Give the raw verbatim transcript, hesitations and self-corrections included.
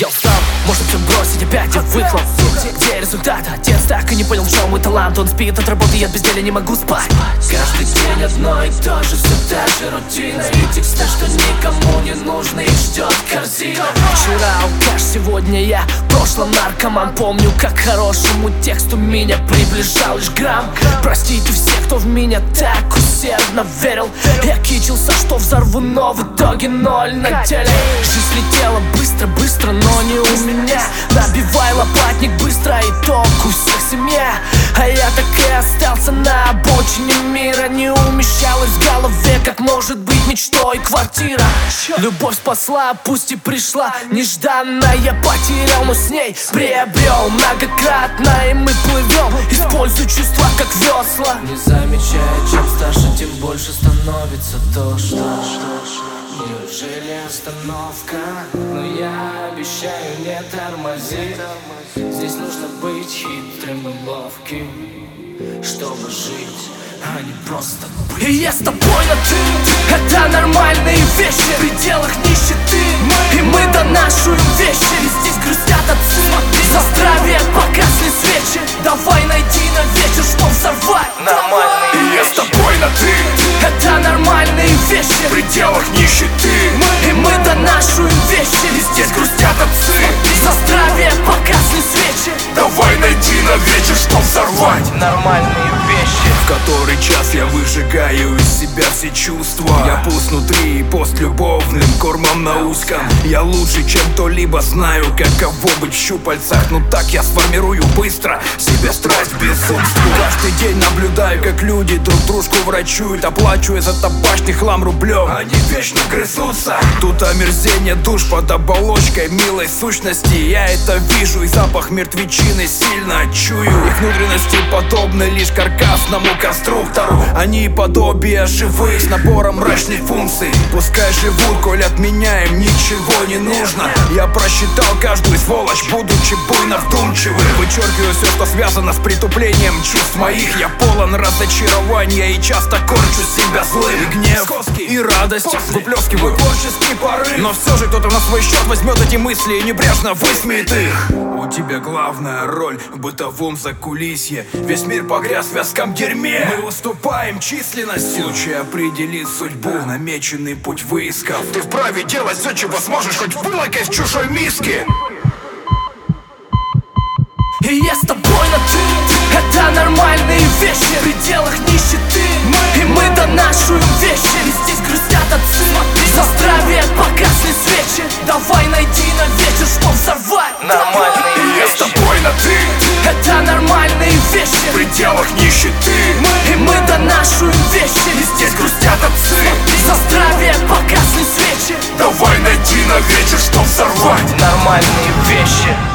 Я устал, может все бросить, опять я выхлоп. Где результат? Отец так и не понял, в чем мой талант. Он спит от работы, я от безделия не могу спать. Каждый день одно и то же, все та же рутина. И тексты, что никому не нужны, их ждет корзина. Вчера алкаш, сегодня я в прошлом наркоман. Помню, как к хорошему тексту меня приближал лишь грамм. Простите все, кто в меня так усердно верил. Я кичился, что взорву, но в итоге ноль на теле. Жизнь летела быстро, быстро, но не у меня. Набивай лопатник быстро, итог у всех семья. А я так и остался на обочине мира. Не умещалась в голове, как может быть мечтой квартира. Любовь спасла, пусть и пришла нежданно. Я потерял, но с ней приобрел многократно. И мы плывем, используя чувства как весла. Не замечая, чем старше, тем больше становится то, что неужели остановка? Но я обещаю не тормозить. Здесь нужно быть хитрым и ловким, чтобы жить, а не просто быть. И я с тобой на ты, это нормальные вещи. В пределах нищеты и мы донашиваем вещи. И здесь грустят отцы, за здравие погасли свечи. Давай найди на вечер, что взорвать нормальные вещи. И я с тобой на ты, это нормальные вещи. В пределах нищеты и мы донашиваем вещи. И здесь грустят отцы, за здравие погасли свечи. Давай найди на вечер, что взорвать нормальные вещи. В который час я выжигаю из себя все чувства. Я пуст внутри и постлюбовным кормом на узком. Я лучше, чем кто-либо знаю, каково быть в щупальцах. Ну так я сформирую быстро себе страсть безумству. Каждый день наблюдаю, как люди друг дружку врачуют, оплачивая за табачный хлам рублем. Они вечно грызутся. Тут омерзение душ под оболочкой милой сущности. Я это вижу, и запах мертвечины сильно чую. Их внутренности подобны лишь каркасному конструктору. Они подобие живые с набором мрачных функций. Пускай живут, коль от меня им ничего не нужно. Я просчитал каждую сволочь, будучи буйно вдумчивым. Вычеркиваю все, что связано с притуплением чувств моих. Я полон разочарования и часто корчу себя злым. И гнев, и радость выплескиваю творческий порыв. Но все же кто-то на свой счет возьмет эти мысли и небрежно высмеет их. У тебя главная роль в бытовом закулисье. Весь мир погряз в вязком дерьме. Мы уступаем численностью. Случай определит судьбу, намеченный путь выисков. Ты вправе делать все, чего сможешь, хоть вылокай в чужой миске. И я с тобой на ты, это нормальные вещи. В пределах нищеты и мы донашиваем вещи. И здесь грустят отцы, за здравие погасли свечи. Давай найди на вечер, что взорвать нормальные вещи. И я с тобой на ты, это нормальные вещи. В пределах нищеты и мы донашиваем вещи. И здесь грустят отцы, за здравие погасли свечи. Давай найди на вечер, что взорвать нормальные вещи.